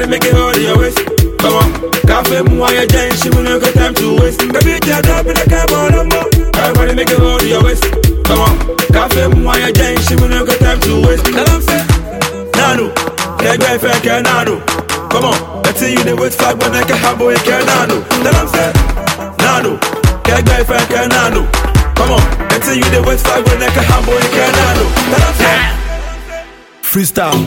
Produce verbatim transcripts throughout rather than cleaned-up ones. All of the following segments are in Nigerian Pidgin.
make it hold your waist. Come on, cafe moi ya jane, she will not got time to waste. Baby, just drop in the cab on the mo. Everybody make it hold your waist. Come on, cafe moi ya jane, she will not got time to waste. Tell them say, Nano, can't go if I can Nano. Come on, I tell you the wait flag when I can have boy can Nano. Tell them say, Nano, can't go if I can Nano. Come on, I tell you the wait flag when I can have boy can Nano. Tell them say, freestyle.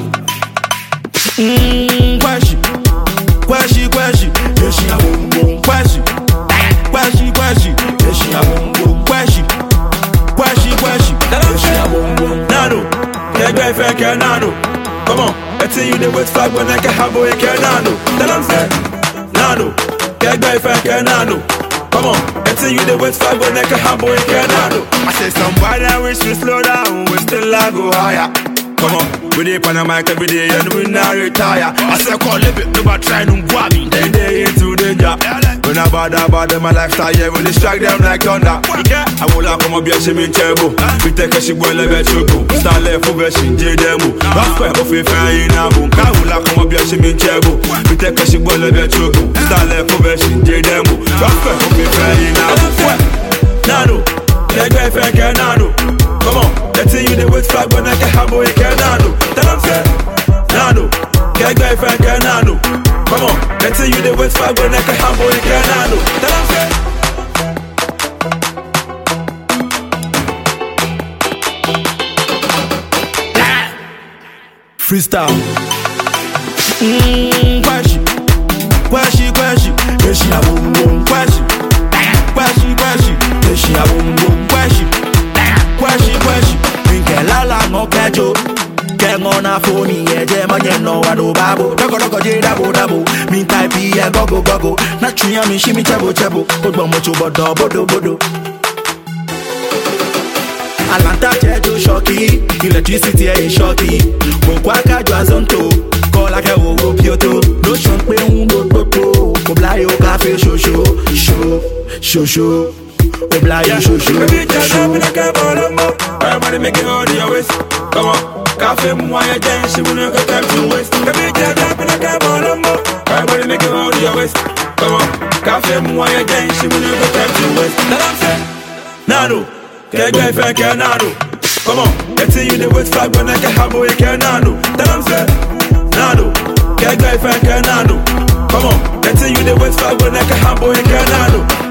Mmm, question. Kwashi, kwashi, yeshi a boom boom. Kwashi, kwashi, kwashi, yeshi a boom boom. Kwashi, kwashi, kwashi, yeshi a boom boom. Nano, can't go if I can Nano. Come on, I tell you the wet flag when I can have boy can Nano. Tell them say, Nano, can't go if I can Nano. Come on, I tell you the wet flag when I can have boy can Nano. I say somebody I wish we slow down, we still I go higher. Come on, we dey pan a mic every day and we not retire. I say call live it, never try no grab me. Then they into danger. When I bother about them, my lifestyle, yeah, we strike them like thunder. I will have come up here, she me terrible. We take a ship well, let you go. Start left for version, J demo. Rough crap of a fire in a boom. I will have come up here, she me terrible. We take a ship well, let you go. Start left for version, J demo. Rough crap of a fire in a boom. Nano, can't go if I can Nano. Come on, I tell you the wet flag when I can have boy can Nano. Tell them say, Nano, can't go if I can Nano. Come on, I tell you the wet flag when I can have boy can Nano. Tell them say, freestyle. Mmm, kwashi, kwashi, kwashi, yeshi a boom boom. Kwashi, kwashi, kwashi, yeshi a boom boom. Kwashi. Kwashi, kwashi, minke lala no kejo. Kengo na phone ye je manye no wado babo. Dogo dogo je dabo dabo. Min type ye gogo gogo. Na chuya mi shimi chebo chebo. Ogbo mocho bodo bodo bodo. Alanta chejo shoki. Electricity e shoki. Mokwa kajo azonto. Kola ke wo wo pioto. No shon pe un do popo. Kobla yo cafe show show. Show show show. Obla yo show show. Baby, just drop in the cab on the mo. Everybody make it hold your waist. Come on, cafe moi ya jane, she will not got time to waste. Baby, just drop in the cab on the mo. Everybody make it hold your waist. Come on, cafe moi ya jane, she will not got time to waste. Tell them say, Nano, can't go if I can Nano. Come on, I tell you the wet flag when I can have boy can Nano. Tell them say, Nano, can't go if I can Nano. Come on, I tell you the wet flag when I can have boy can Nano.